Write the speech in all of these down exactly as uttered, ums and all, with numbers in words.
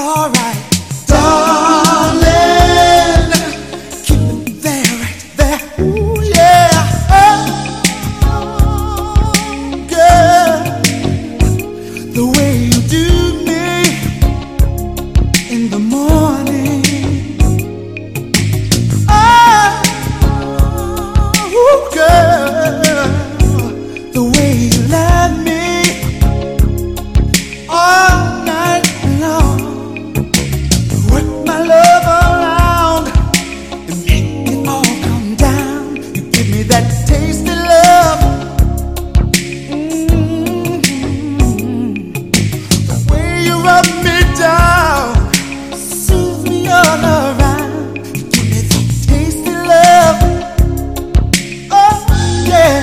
alright, darling. Keep it there, right there. Ooh, yeah. Oh, girl, the way you do me in the morning. Oh, girl, the way you love me all night long. Work my love around and make it all come down. You give me that tasty love. Mm-hmm. The way you rub me down, soothe me all around. You give me that tasty love. Oh yeah.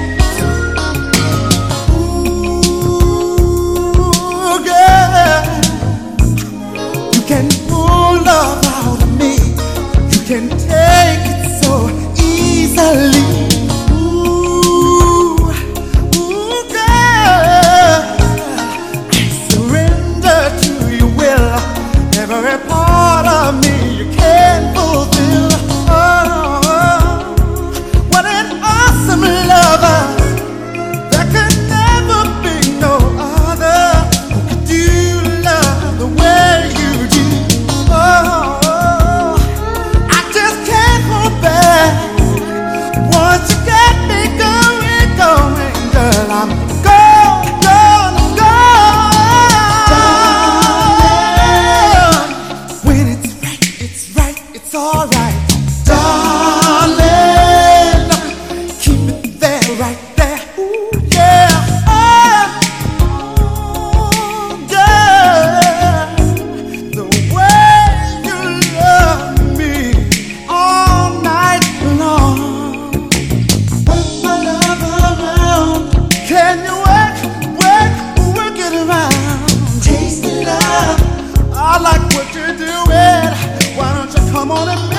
Can pull love out of me. You can take it so easily. Ooh, ooh, girl, I surrender to your will. Every part of me you can fulfill. Oh, what an awesome lover. There could never be no other who could do love the way you do. Once you get me going, going, girl, I'm gone, gone, gone. When it's right, it's right, it's alright, darling. Keep it there, right there. Ooh, yeah. Oh, girl, the way you love me all night long. Can you work, work, work it around? Taste the love. I like what you're doing. Why don't you come on and